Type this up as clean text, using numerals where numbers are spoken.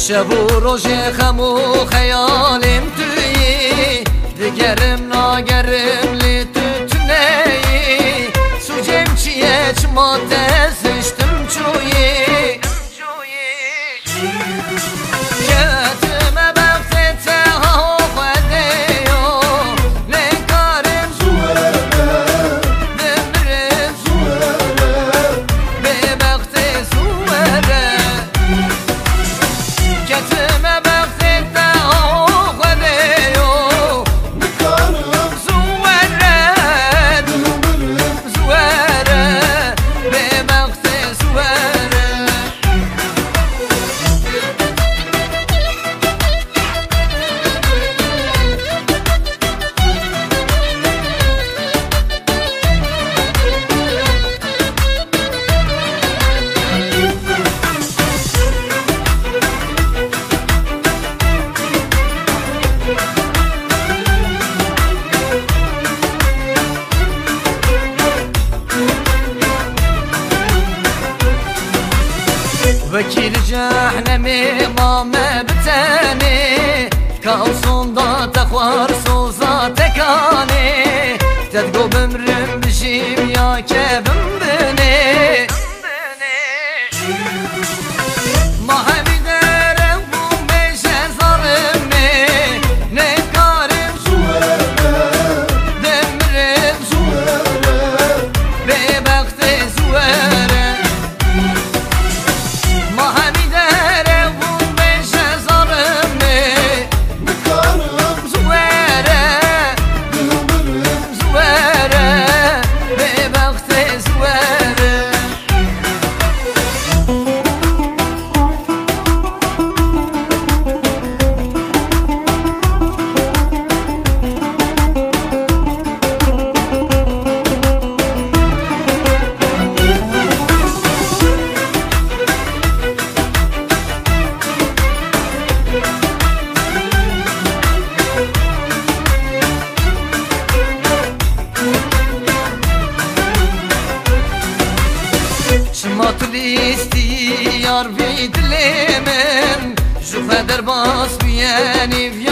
شب و روز خم و خیالم تویی دیگرم ناگرم لی تو تنهی سوچم چیه چما دستشتم چویی وكيل جهنمي ماما بتاني كاوصون دا تخوار صوزا تكاني تدقو بمرم بجيم يا كبم بني ما هبي دارم وميشة ظلمني نكارم زوارة دمرم زوارة ببخت زوارة شما تلیستی یار بی دل من جو خدر باز بیانی